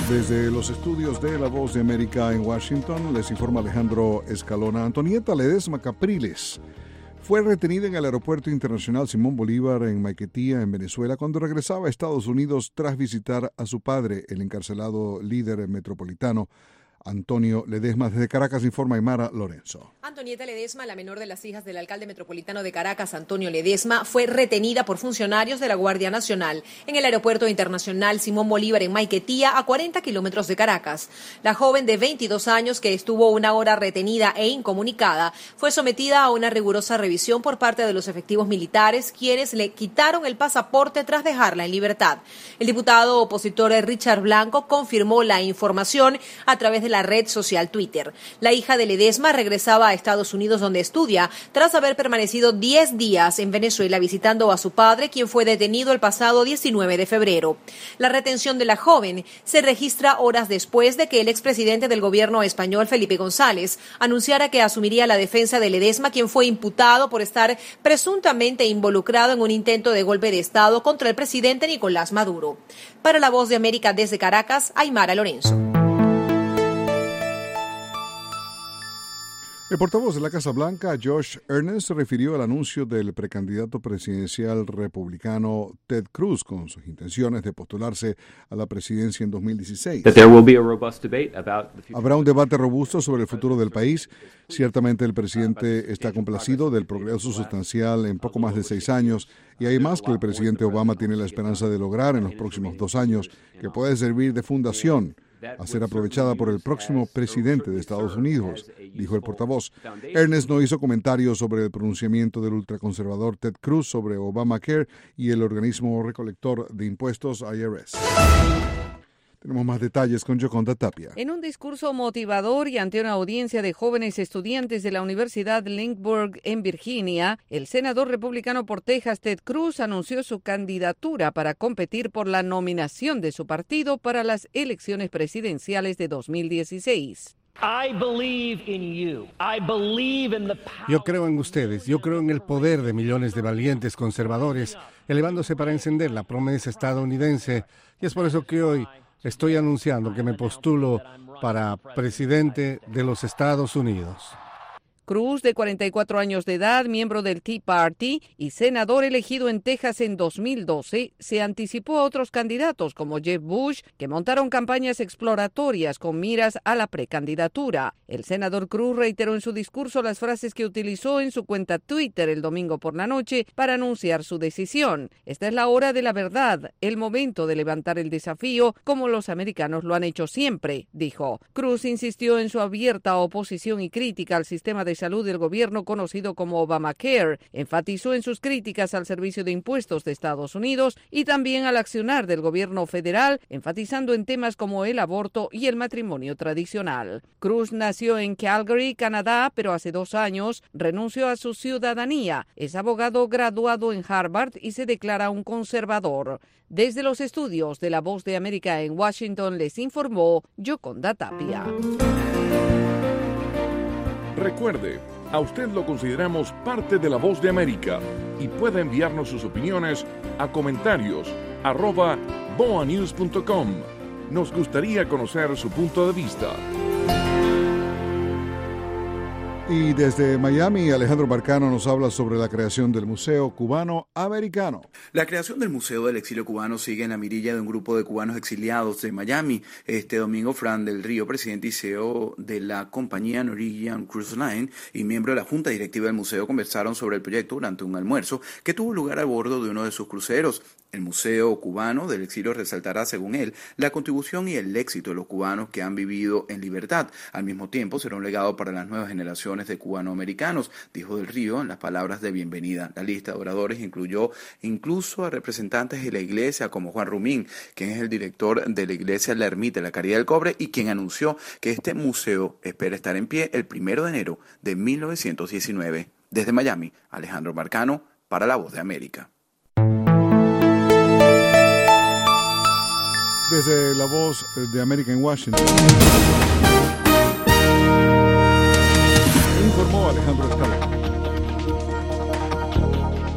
Desde los estudios de La Voz de América en Washington, les informa Alejandro Escalona. Antonieta Ledesma Capriles fue retenida en el Aeropuerto Internacional Simón Bolívar en Maiquetía, en Venezuela, cuando regresaba a Estados Unidos tras visitar a su padre, el encarcelado líder metropolitano Antonio Ledesma. Desde Caracas informa Aymara Lorenzo. Antonieta Ledesma, la menor de las hijas del alcalde metropolitano de Caracas, Antonio Ledesma, fue retenida por funcionarios de la Guardia Nacional en el Aeropuerto Internacional Simón Bolívar en Maiquetía, a 40 kilómetros de Caracas. La joven de 22 años, que estuvo una hora retenida e incomunicada, fue sometida a una rigurosa revisión por parte de los efectivos militares, quienes le quitaron el pasaporte tras dejarla en libertad. El diputado opositor Richard Blanco confirmó la información a través de la red social Twitter. La hija de Ledesma regresaba a Estados Unidos, donde estudia, tras haber permanecido 10 días en Venezuela visitando a su padre, quien fue detenido el pasado 19 de febrero. La retención de la joven se registra horas después de que el expresidente del gobierno español, Felipe González, anunciara que asumiría la defensa de Ledesma, quien fue imputado por estar presuntamente involucrado en un intento de golpe de Estado contra el presidente Nicolás Maduro. Para La Voz de América desde Caracas, Aymara Lorenzo. El portavoz de la Casa Blanca, Josh Earnest, se refirió al anuncio del precandidato presidencial republicano Ted Cruz con sus intenciones de postularse a la presidencia en 2016. Habrá un debate robusto sobre el futuro del país. Ciertamente el presidente está complacido del progreso sustancial en poco más de 6 años, y hay más que el presidente Obama tiene la esperanza de lograr en los próximos 2 años, que puede servir de fundación a ser aprovechada por el próximo presidente de Estados Unidos, dijo el portavoz. Earnest no hizo comentarios sobre el pronunciamiento del ultraconservador Ted Cruz sobre Obamacare y el organismo recolector de impuestos IRS. Tenemos más detalles con Yoconda Tapia. En un discurso motivador y ante una audiencia de jóvenes estudiantes de la Universidad Lynchburg en Virginia, el senador republicano por Texas, Ted Cruz, anunció su candidatura para competir por la nominación de su partido para las elecciones presidenciales de 2016. Yo creo en ustedes, yo creo en el poder de millones de valientes conservadores elevándose para encender la promesa estadounidense, y es por eso que hoy estoy anunciando que me postulo para presidente de los Estados Unidos. Cruz, de 44 años de edad, miembro del Tea Party y senador elegido en Texas en 2012, se anticipó a otros candidatos como Jeb Bush, que montaron campañas exploratorias con miras a la precandidatura. El senador Cruz reiteró en su discurso las frases que utilizó en su cuenta Twitter el domingo por la noche para anunciar su decisión. Esta es la hora de la verdad, el momento de levantar el desafío, como los americanos lo han hecho siempre, dijo. Cruz insistió en su abierta oposición y crítica al sistema de salud del gobierno conocido como Obamacare. Enfatizó en sus críticas al Servicio de Impuestos de Estados Unidos y también al accionar del gobierno federal, enfatizando en temas como el aborto y el matrimonio tradicional. Cruz nació en Calgary, Canadá, pero hace 2 años renunció a su ciudadanía. Es abogado graduado en Harvard y se declara un conservador. Desde los estudios de La Voz de América en Washington les informó Yoconda Tapia. Recuerde, a usted lo consideramos parte de La Voz de América y puede enviarnos sus opiniones a comentarios@boanews.com. Nos gustaría conocer su punto de vista. Y desde Miami, Alejandro Marcano nos habla sobre la creación del Museo Cubano Americano. La creación del Museo del Exilio Cubano sigue en la mirilla de un grupo de cubanos exiliados de Miami. Este domingo, Fran del Río, presidente y CEO de la compañía Norwegian Cruise Line y miembro de la junta directiva del museo, conversaron sobre el proyecto durante un almuerzo que tuvo lugar a bordo de uno de sus cruceros. El Museo Cubano del Exilio resaltará, según él, la contribución y el éxito de los cubanos que han vivido en libertad. Al mismo tiempo, será un legado para las nuevas generaciones de cubanoamericanos, dijo del Río en las palabras de bienvenida. La lista de oradores incluyó incluso a representantes de la iglesia como Juan Rumín, quien es el director de la iglesia La Ermita de la Caridad del Cobre y quien anunció que este museo espera estar en pie el 1 de enero de 1919. Desde Miami, Alejandro Marcano para La Voz de América. Desde La Voz de América en Washington, informó Alejandro Escalona.